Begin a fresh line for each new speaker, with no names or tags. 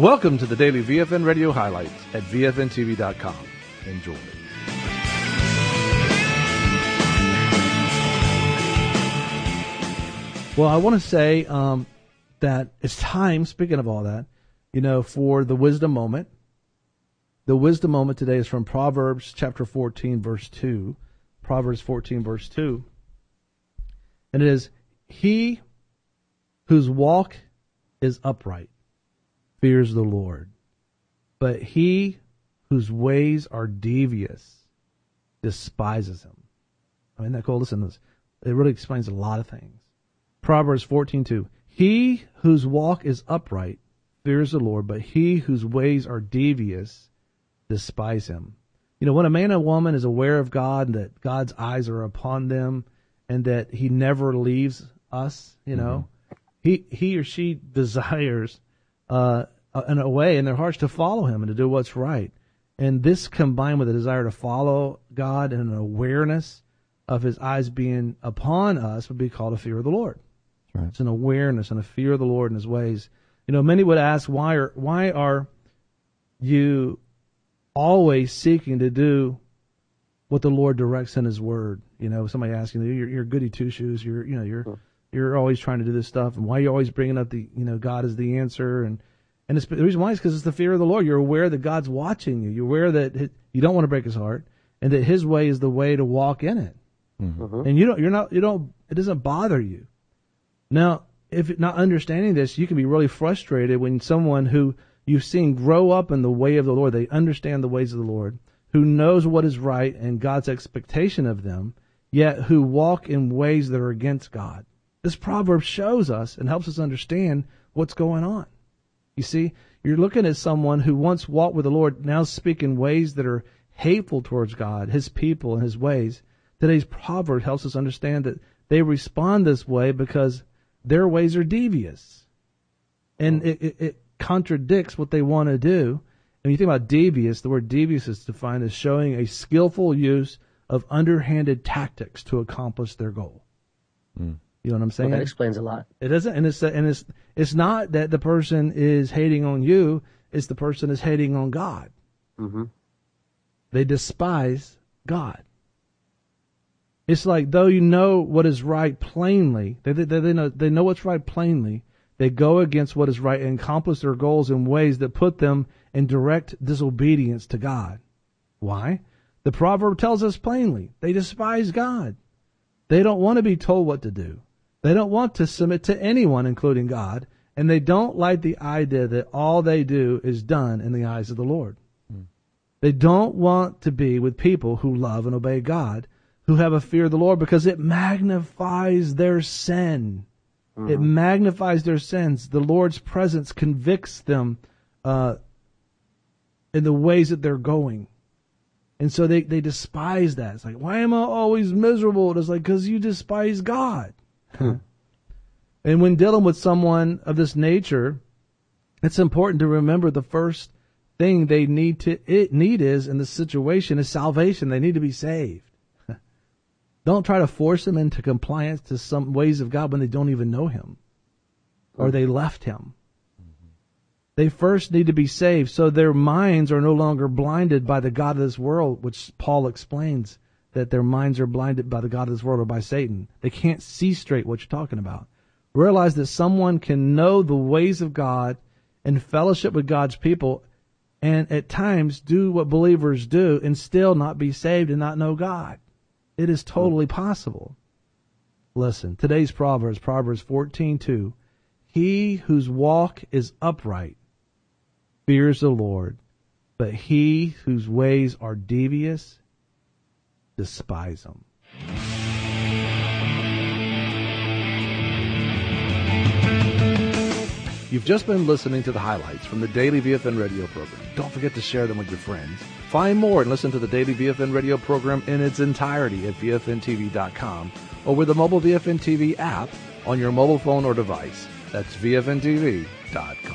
Welcome to the daily VFN Radio highlights at VFNTV.com. Enjoy. Well, I want to say that it's time, speaking of all that, for the wisdom moment. The wisdom moment today is from Proverbs chapter 14, verse 2. Proverbs 14, verse 2. And it is, he whose walk is upright fears the Lord, but he whose ways are devious despises him. I mean, that cool? Listen to this. It really explains a lot of things. Proverbs 14:2. He whose walk is upright fears the Lord, but he whose ways are devious despise him. When a man and woman is aware of God and that God's eyes are upon them and that he never leaves us, he or she desires in a way in their hearts to follow him and to do what's right. And this combined with a desire to follow God and an awareness of his eyes being upon us would be called a fear of the Lord. Right. It's an awareness and a fear of the Lord and his ways. Many would ask, why are you always seeking to do what the Lord directs in his word? Somebody asking you, you're goody two shoes, you're always trying to do this stuff, and why are you always bringing up God is the answer? And it's, the reason why is because it's the fear of the Lord. You're aware that God's watching you. You're aware that you don't want to break his heart, and that his way is the way to walk in it. Mm-hmm. And it doesn't bother you. Now, if not understanding this, you can be really frustrated when someone who you've seen grow up in the way of the Lord, they understand the ways of the Lord, who knows what is right and God's expectation of them, yet who walk in ways that are against God. This proverb shows us and helps us understand what's going on. You see, you're looking at someone who once walked with the Lord, now speak in ways that are hateful towards God, his people, and his ways. Today's proverb helps us understand that they respond this way because their ways are devious. And it contradicts what they want to do. And when you think about devious, the word devious is defined as showing a skillful use of underhanded tactics to accomplish their goal. Mm. You know what I'm saying?
Well, that explains a lot.
It doesn't, and it's not that the person is hating on you; it's the person is hating on God. Mm-hmm. They despise God. It's like though you know what is right plainly, they know what's right plainly. They go against what is right and accomplish their goals in ways that put them in direct disobedience to God. Why? The proverb tells us plainly they despise God. They don't want to be told what to do. They don't want to submit to anyone, including God, and they don't like the idea that all they do is done in the eyes of the Lord. Mm. They don't want to be with people who love and obey God, who have a fear of the Lord, because it magnifies their sin. Mm-hmm. It magnifies their sins. The Lord's presence convicts them in the ways that they're going. And so they despise that. It's like, why am I always miserable? It's like, because you despise God. And when dealing with someone of this nature, it's important to remember the first thing they need is in the situation is salvation. They need to be saved. Don't try to force them into compliance to some ways of God when they don't even know him or they left him. Mm-hmm. They first need to be saved so their minds are no longer blinded by the God of this world, which Paul explains that their minds are blinded by the God of this world or by Satan. They can't see straight what you're talking about. Realize that someone can know the ways of God and fellowship with God's people and at times do what believers do and still not be saved and not know God. It is totally possible. Listen, today's Proverbs 14:2. He whose walk is upright fears the Lord, but he whose ways are devious despise him. You've just been listening to the highlights from the Daily VFN Radio program. Don't forget to share them with your friends. Find more and listen to the Daily VFN Radio program in its entirety at VFNTV.com or with the mobile VFN TV app on your mobile phone or device. That's VFNTV.com.